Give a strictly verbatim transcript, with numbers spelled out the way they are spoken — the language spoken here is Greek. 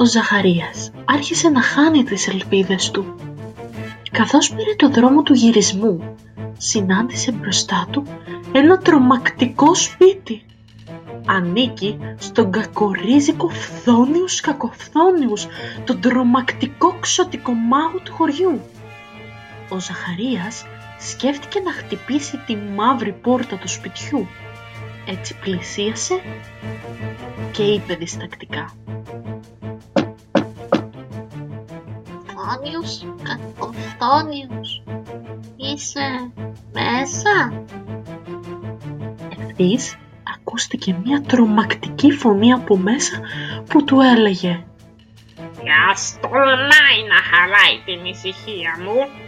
Ο Ζαχαρίας άρχισε να χάνει τις ελπίδες του. Καθώς πήρε το δρόμο του γυρισμού, συνάντησε μπροστά του ένα τρομακτικό σπίτι. Ανήκει στον κακορίζικο Φθόνιους Κακοφθόνιους, τον τρομακτικό ξωτικό μάγο του χωριού. Ο Ζαχαρίας σκέφτηκε να χτυπήσει τη μαύρη πόρτα του σπιτιού. Έτσι πλησίασε και είπε διστακτικά: Φθόνιους Κακοφθόνιους, είσαι μέσα? Ευθύς ακούστηκε μια τρομακτική φωνή από μέσα που του έλεγε: Ποιος τολμάει να χαλάει την ησυχία μου?